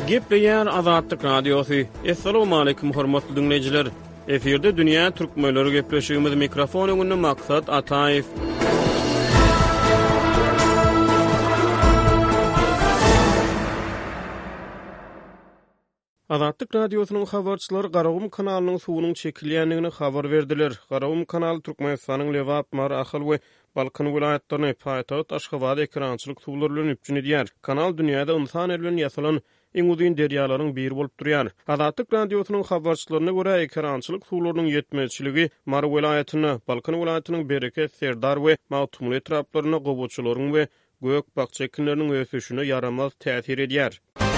Gepleyen Azadlyk Radiosu. Assalamu alaykum hormatly dinleyijiler. Eferde dünýä türkmenleri gepleşigimiz mikrofon öňünde maksat Ataýew. Azadlyk Radiosynyň habarçylary Garawum kanalynyň suwunyň çekilýändigini habar berdiler. Garawum kanaly Türkmenistanyň Lewap, Mar, Ahal we Balkan vilayatlaryny paýtagat Aşgabat ekrançylyk suwlary bilen üpjün edýär. Kanal dünýäde insan elinden ýasalan iň uzun derýalaryň biri bolup durýar. Azadlyk Radiosynyň habarçylaryna görä ekrançylyk suwlarynyň ýetmezçiligi Mar vilayatyny, Balkan vilayatynyň Bereket, Serdar we Mawtumul etraplaryna gowaçylaryň we gök bakça ekinleriniň ösüşine yaramaz täsir edýär.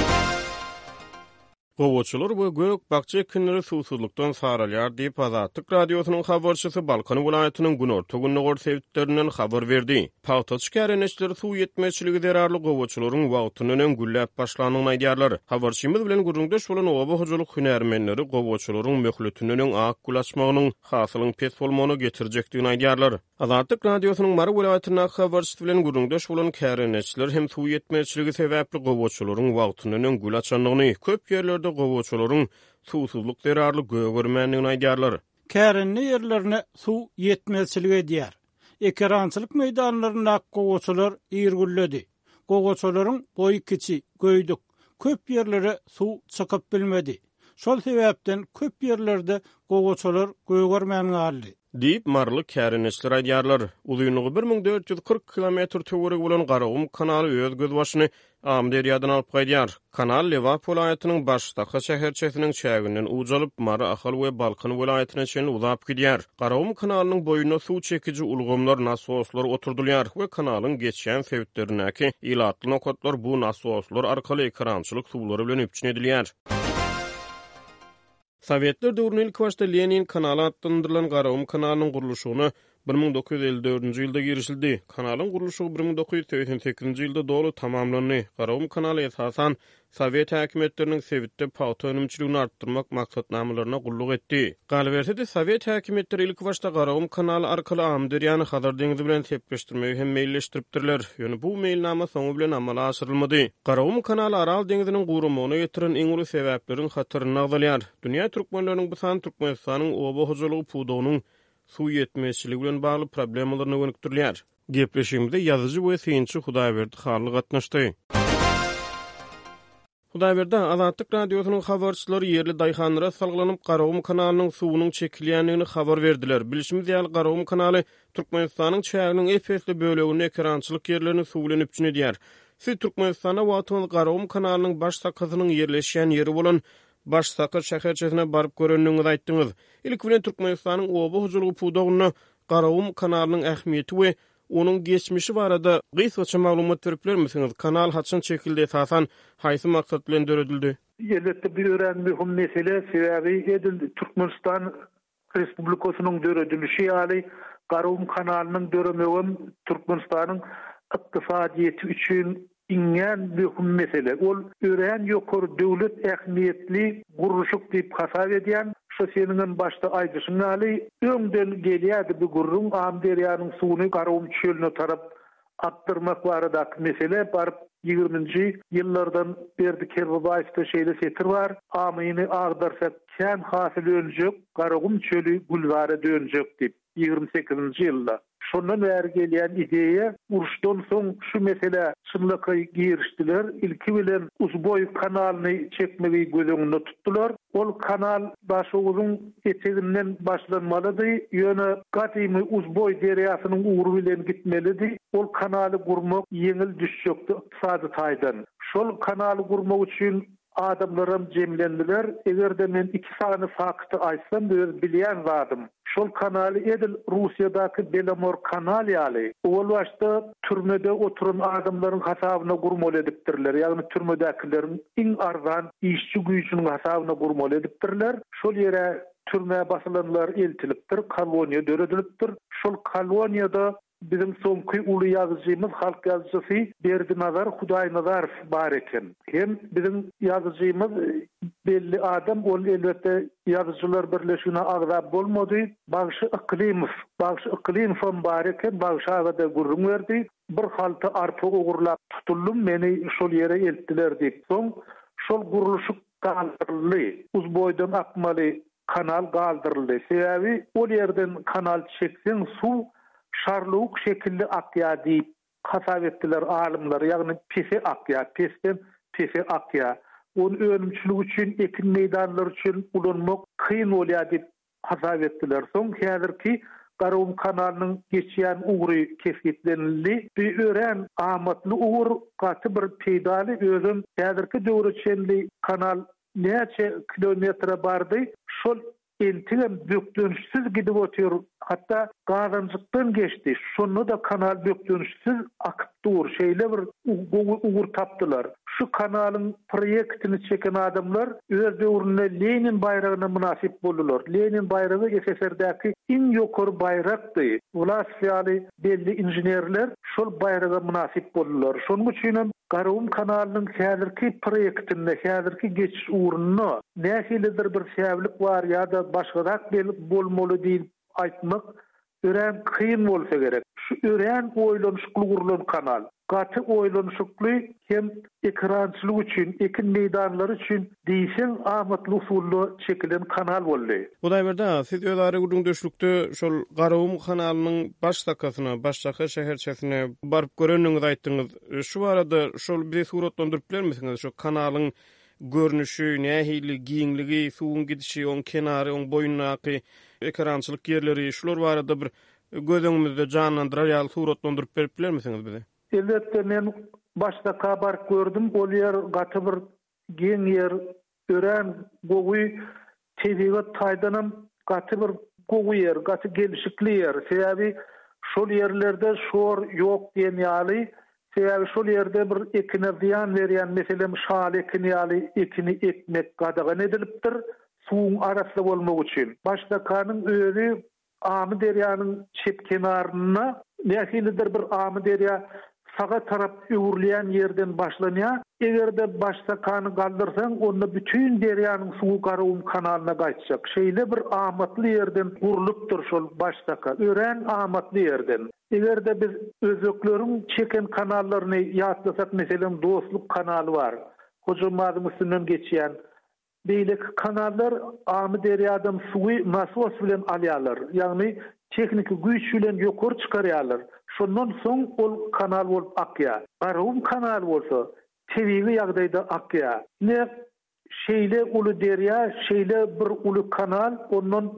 Gowaçylar we gök bakça ekinleri suwsuzlukdan saralýar diýip Azadlyk Radiosynyň habarçysy Balkan vilayatynyň Günorta Günnogor sebäplerinden habar berdi. Paýtagat şäherneçleri suw ýetmezçiligi derarly gowaçylaryň wagtynyň güllep başlanyny aýdýarlar. Habarçymyz bilen gurrundaş bolan oba hojalyk hünärmenleri gowaçylaryň möhletiniň ak gulaşmagynyň hasylyň pes bolmagyna getirjekdigini aýdýarlar. Azadlyk Radiosynyň Mar vilayatynyň habarçysy bilen gurrundaş bolan şäherneçler hem suw ýetmezçiligi sebäpli gowaçylaryň wagtynyň gülaçanlygyny köp ýerlerde gowaçylaryň suwsuzluk derarly gögörmänligini aýdýarlar. Kärenli ýerlerine suw ýetmezçiligi edýär. Ekrançylyk meýdanlaryna gowaçylar ýergülledi. Gowaçylaryň boý kiçi, göýdük. Köp ýerlere suw çykyp bilmedi. Şol sebäpden köp ýerlerde gowaçylar gögörmän galdy. Diýip marly kärençler aýdýarlar. Uzunyny 1440 kilometr töwereg bolan Garawum kanaly öz gözbaşyny Amderýadan alyp gaýdýar. Kanal Lewap vilayatynyň başdaky şäherçesiniň çäginden ujalyp Mar, Ahal we Balkan vilayatyna çenli uzap gidýär. Garawum kanalynyň boýuna suw çekiji ulgamlar, nasoslar oturdylýar we kanalyň geçýän sebäplerinäki ilatly nokatlar bu nasoslar arkaly ekrançylyk suwlary bilen üpjün edilýär. Sovetler döwründe ilk başda Lenin kanaly adlandyrylan Garawum kanalynyň guruluşyna 1954-nji ýylda girişildi. Kanalyň guruluşy 1988-nji ýylda dolu tamamlandy. Garawum kanaly esasan Sovet häkimetleriniň sebitde paýta önümçiligini artdyrmak maksatnamalaryna gulluk etdi. Galbertede Sovet häkimetleri ilk başda Garawum kanaly arkaly Amderýany Hazar deňizi bilen sepleşdirmegi hem meýilleşdiripdirler. Ýöne bu meýilnama soňu bilen amala aşyrylmady. Garawum kanaly Aral deňiziniň gurumagyna getiren iň uly sebäpleriň hatyryny agdalýar. Dünýä türkmenläriniň bu san Türkmenistanyň oba hojalygy puwdugynyň suw ýetmezçiligi bilen bagly problemalaryny öňükdirýär. Gepleşigimizde ýazyjy we synçy Hudaýberdi Harly gatnaşdy. Hudaýberdi Azadlyk Radiosynyň habarçylary ýerli daýhanlara salgylanyp Garawum kanalynyň suwunyň çekilýändigini habar berdiler. Bilişimiz ýaly Garawum kanaly Türkmenistanyň çäginiň efesli bölegini ekrançylyk ýerlerini suw bilen üpjün edýär. Siz Türkmenistana wagtyň Garawum kanalynyň baş sakasynyň ýerleşýän ýeri bolan baş sakar şäherçesine baryp görendiňizi aýtdyňyz. Ilk bilen Türkmenistanyň oba hojalygy puwdugyny Garawum kanalynyň ähmiýeti we onun geçmişi barada gysgaça maglumat beripler misiniz? Kanal haçan çekildi, esasan haýsy maksat bilen döredildi? Elbetde bir ören mühim mesele sebäbi edildi. Türkmenistan Respublikasynyň döredilişi ýaly Garawum kanalynyň döremegi Türkmenistanyň ykdysadyýety üçin iňen mühim mesele. Ol ören ýokary döwlet ähmiýetli guruluşyk diýip hasap edýän şosenin başda aýdyşyny aly öňden gelýärdi bu gurrun Amderýanyň suwuny Garawum çölüne tarap attyrmak baradaky mesele bar 20-nji ýyllardan berdi Kerbabaýypda şeýle setir bar. Amyny agdarsak kän hasyl öňjek Garawum çölü bulwara dönjek diýip 28-nji ýylda. Şondan bäri gelýän ideýa uruşdan soň şu mesele çynlykka girişdiler. Ilki bilen Uzboy kanalyny çekmegi gözüňde tutdular. Ol kanal başygyň eteginden başlanmalydy. Ýöne gatymy Uzboy derýasynyň uğru bilen gitmelidi. Ol kanaly gurmak ýeňil düşjekdi ykdysady taýdan. Şol kanaly gurmak üçin adamlarım cemlendiler. Eger de men iki sany fakty aýtsam, öz bilýän zadym. Şol kanaly edil Russiýadaky Belamor kanaly ýaly. Ol başda türmede oturan adamlaryň hasabyna gurmaly edipdirler. Ýagny türmedäkilerin iň arzan işçi güýçüniň hasabyna gurmaly edipdirler. Şol ýere türme basylanlar eltilipdir, koloniýa döredilipdir. Şol koloniýada bizim soňky uly ýazyjymyz halk ýazyjysy Berdinazar Hudaýnazarow bar eken. Hem bizim ýazyjymyz belli adam ol elbetde ýazyjylar birleşigine agzap bolmady. Bagşy Iklimov bar eken, bagşy agada gurrun berdi. Bir halta arpa ugurlap tutulum, meni şol ýere eltdiler diýip soň şol guruluşy galdyryldy. Uzboýdan akmaly kanal galdyryldy. Sebäbi ol ýerden kanal çekseň suw şarlyk şekilde akýar diýip hasap etdiler alymlar. Ýagny pese akýar, pesden pese akýar. Onu önümçülük üçin, ekin meydanları üçin ulanmak kıyın bolýar diýip hasap etdiler. Soň häzirki Garawum kanalının geçýän ugry kesgitlenildi. Bir ören amatly ugur gaty bir peýdaly özüm häzirki döwreçenli kanal näçe kilometre bardy. Şol entigem bökdönüşsiz gidip otur. Hatta gazanjykdan geçdi. Şonu da kanal bökdönüşsiz akyp dur. Şeýle bir ugur tapdylar. Şu kanalın proyektini çeken adamlar öz döwründe Lenin bayragyna münasip boldular. Lenin bayragy SSR'däki iň ýokary bayrakdy. Ulasyaly belli injenerler şol bayraga münasip boldular. Şonuň üçin Garawum kanalynyň häzirki proyektinde, häzirki geçiş uğruna nähilidir bir sebäplik bar ýa-da başgarak bolmaly diýip aýtmak ören kıyın bolsa gerek. Şu ören oýlanşykly gurulan kanal. Gaty oýlanşykly hem ekrançylyk üçin, ekin meýdanlary üçin diýsen amatly usully çekilen kanal boldy. Hudaýberdi, siz öz ary guruluşlukda şol Garawum kanalynyň baş sakasyna, başjaka şäherçesine baryp görenligiňizi aýtdyňyz. Şu barada şol bir suratlandyryp bermesiňiz? Şu kanalyň görnüşi, nähili, giňligi, suwun gidişi, on kenary, on boyunlaky, ekrançylyk ýerleri, şular barada bir gözüňizde canlandyrar ýa-da suratlandyryp berip bilermisiňiz bize? Elbette men başda kabar gördüm. Ol yer gaty bir geň yer, ören gowy tebigat taýdanam gaty bir gowy yer, gaty gelişikli yer. Sebäbi şol yerlerde şor ýok diýen ýaly. Sebäbi şol ýerde bir ekine ziýan berýän, meselem şal ekini ýaly ekini ekmek gadagan edilipdir. Suwun arasynda bolmak üçin. Başda kanyň öýü Amy derýanyň çep kenaryna nähilidir bir Amy derýa sağa tarap öwürleýän ýerden başlanýar. Egerde başda kany galdyrsaň, onda bütün derýanyň suwy Garawum kanalyna gaýtjak. Şeýle bir amatly ýerden gurulypdyr şol başdaka. Ören amatly ýerden. Egerde biz özökleriň çeken kanallaryny ýatlasak, meselem Dostluk kanaly bar. Hojamadyň üstünden geçýän beýleki kanallar Amy derýadan suwy nasos bilen alýarlar. Ýagny teknik güýç bilen ýokary çykarýarlar. Şondan soň ol kanal bolup akýar. Garawum kanal bolsa tebigi ýagdaýda akýar. Ne şeýle uly derýa, şeýle bir uly kanal, ondan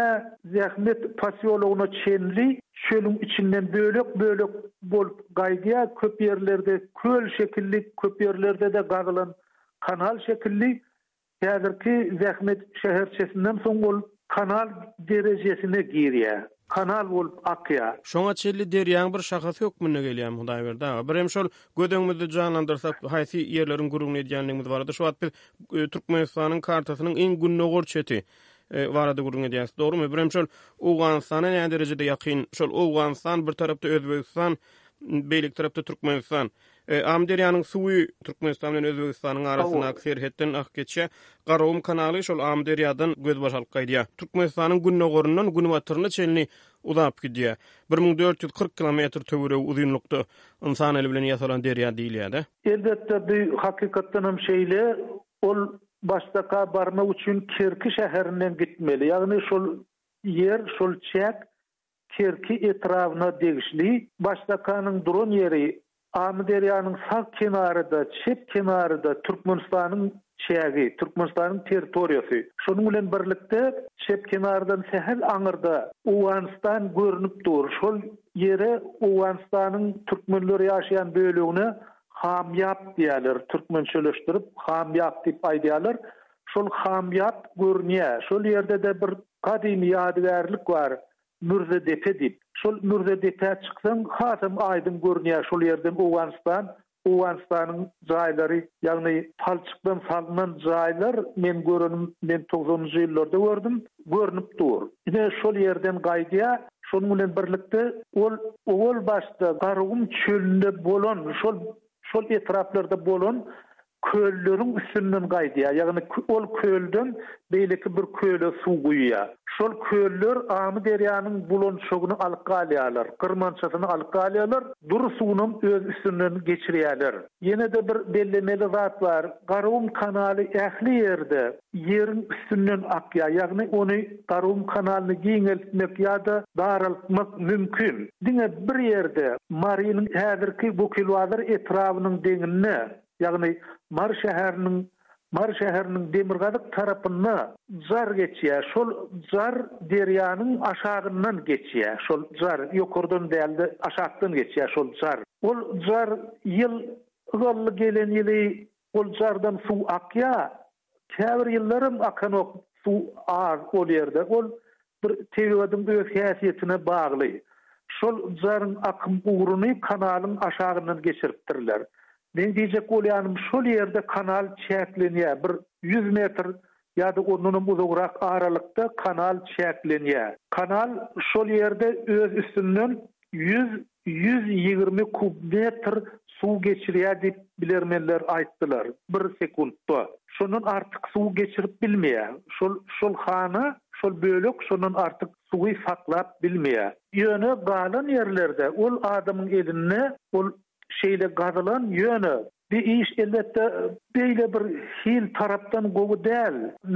zähmet pasiýologyna çenli, çölüň içinden bölek bolup gaýdýar. Köp ýerlerde köl şekilli, köp ýerlerde de gazylan kanal şekilli. Häzirki zähmet şäherçesinden soň ol kanal derejesine girýär. Kanal bolup akýar. Şoňa çelli derýäň bir şahasy ýokmy gelýär Hudaýberdi. Birem şol gödüňizde canlandyrsak, haýsy ýerleriň gurulyny edýänligimiz barada. Şu wagt biz Türkmenistanyň kartasynyň iň günnägor çeti barada gurulyny edýäs. Dogrymy? Birem şol Owganystana näme derejede ýakyn, şol Owganystan bir tarapda Özbegistan, beýlik tarapda Türkmenistan. Amderýanyň suwy Türkmenistan bilen Özbegistanyň arasyna serhetden ak geçýär. Garawum kanaly şol Amderýadan göz başalyp gaýdýar. Türkmenistanyň günnägorundan günbatyryna çelni uzap gidýär. 1440 kilometr töwere uzunlukda insan eli bilen ýasalan derýa diýilýär. Elbette bu hakykatdan hem şeýle, ol başdaka barmak üçin Kerki şäherinden gitmeli. Ýagny şol yer, şol çäk Kerki etrawyna degişli. Başdakanyň duran ýeri Amy derýanyň sağ kenaryda, çep kenaryda Türkmenistanyň çägi, Türkmenistanyň territoriýasy. Şonuň bilen birlikde çep kenarydan sähel aňyrda Owganistan görünüp dur. Şol ýere Owganistanyň türkmenleri ýaşaýan bölegine Hamyap diýerler, türkmençeleşdirip Hamyap diýip aýdýarlar. Şol Hamyap görünýär. Şol ýerde de bir kadymy ýadygärlik bar. Mürzedepe diýip. Şol Mürzedepe çyksaň hasam aýdym görünýär şol ýerden Owganistanyň jaýlary, ýagny palçykdan salynan jaýlar men görünüm, men 90-njy ýyllarda gördüm, görünüp dur. Ine şol ýerden gaýdýar, şonuň bilen birlikde ol başda Garawum çölünde bolan, şol etraplarda bolan kölleriň üstünden gaýdýar. Ýagny ol kölden beýleki bir köle suw guýýar. Şol köller Amy derýanyň bulanşygyny alyp galýarlar, gyrmançasyny alyp galýarlar, dur suwuny öz üstünden geçirýärler. Ýene de bir bellemeli zat bar. Garowum kanaly ähli ýerde ýeriň üstünden akýar. Ýagny ony Garowum kanalyny giňeltmek ýa-da daraltmak mümkin. Diňe bir ýerde Marynyň häzirki bu kilwalar etrawynyň deňine, ýagny Mar şäheriniň Demirgazyk tarapyna jar geçýär. Şol jar derýanyň aşagyndan geçýär. Şol jar ýokurdan däldi, aşakdan geçýär şol jar. Ol jar ýyl ýyly gelen ýyly ol jardan suw akýar. Käbir ýyllarym akan ok suw az ol ýerde. Ol bir tebigatyň öz häsiýetine bagly. Şol jaryň akym uğruny kanalyň aşagyndan geçiripdirler. Men diýjek bolýanym şol ýerde kanal çäklenýär. Bir 100 metr ýa-da ondan uzagrak aralykda kanal çäklenýär. Kanal şol ýerde öz üstünden 100-120 kubmetr suw geçirýär diýip bilermenler aýtdylar. 1 sekundda. Şondan artyk suw geçirip bilmeýär. Şol hana, şol bölük şondan artyk suwy saklap bilmeýär. Ýöne galan ýerlerde ol adamyň eline ol şeýle gazylan ýöne bir iş elbetde beýle bir hil tarapdan gowy däl.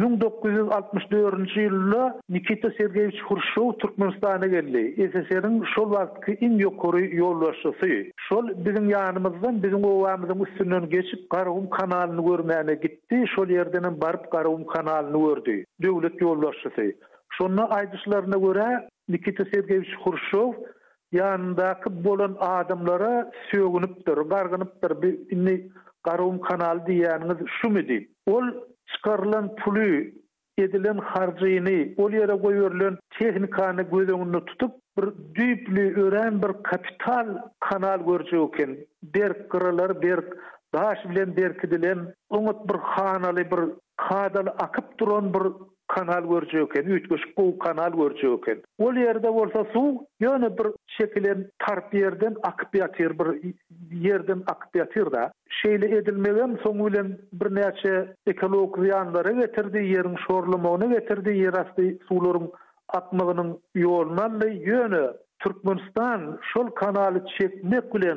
1964-nji ýylda Nikita Sergeyevich Khrushchev Türkmenistana geldi. SSR'niň şol wagtky iň ýokary ýolbaşçysy. Şol biziň ýanymyzdan, biziň owamyzyň üstünden geçip Garowum kanalyny görmäne gitdi. Şol ýerden baryp Garowum kanalyny gördü. Döwlet ýolbaşçysy. Şonda aýdyşlaryna görä Nikita Sergeyevich Khrushchev ýanyndaky bolan adamlara sögünüpdir, gargynypdir. Inni Garowum kanaly diýäniňiz şumydy? Ol çykarylan puly, edilen harjyny, ol ýere goýurylan tehnikany göz öňünde tutup bir düýpli ören bir kapital kanal görjek eken. Berk gyralar, berk daş bilen berkidilen, oňat bir hanaly bir kadal akyp duran bir kanal görjek eken, üýtgeşik gowy kanal görjek eken. Ol ýerde bolsa suw ýöne bir şekilen tarp ýerden akyp ýatyr, bir ýerden akyp ýatyr da. Şeýle edilmegen soň bilen bir näçe ekologik ziýanlara getirdi, ýeriň şorlamagyna getirdi, ýer asty suwlaryň akmagynyň ýolundan ýöne Türkmenistan şol kanaly çekmek bilen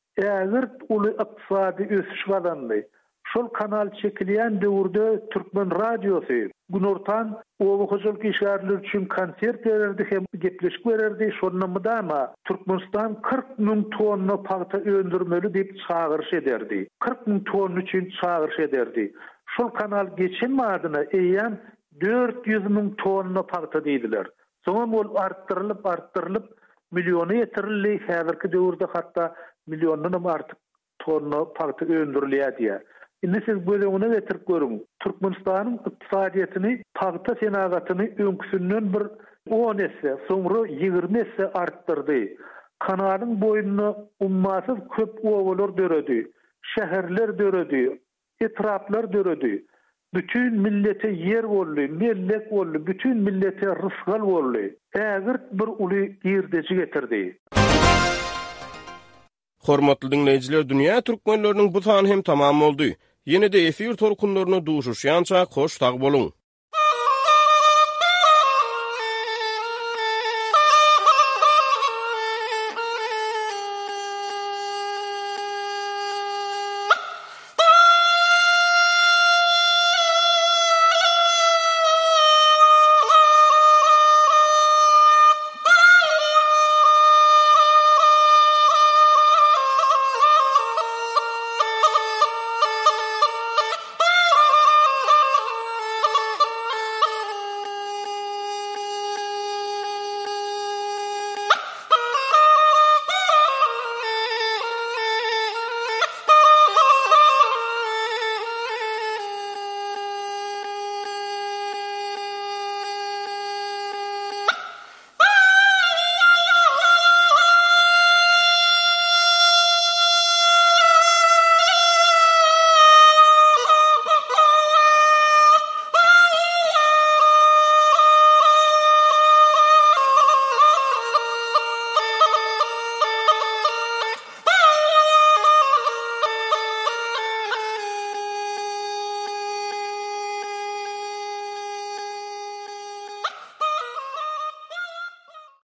ägirt uly ykdysady ösüş galandy. Şol kanal çekilýän döwürde Türkmen radiosy günortan owy hoşul kişiler üçin konsert bererdi hem gepleşik bererdi. Şondan mydama Türkmenistan 40.000 tonna paýta öndürmeli diýip çağırış ederdi. 40.000 ton üçin çağırış ederdi. Şol kanal geçilmädine eýen 400.000 tonna paýta diýdiler. Soňra ol artdyrylyp milyona ýetirildi. Häzirki döwürde hatda milyondan artyk tonna paýta öndürilýär diýär. Indi siz gözüňize getirip görüň. Türkmenistanyň ykdysadyýatyny, paýta senagatyny öňküsünden bir 10 esse, soňra 20 esse artdyrdy. Kanalyň boýuny ummasyz köp owalar döredi, şäherler döredi, etraplar döredi. Bütün millete yer boldy, mellek boldy, bütün millete rızgal boldy. Ägirt bir uly girdeci getirdi. Hormatly dinleyijiler, dünýä türkmenleriniň bu sany hem tamam boldy. Ýene-de efir tolkunlaryna duşuşýança hoş tag boluň.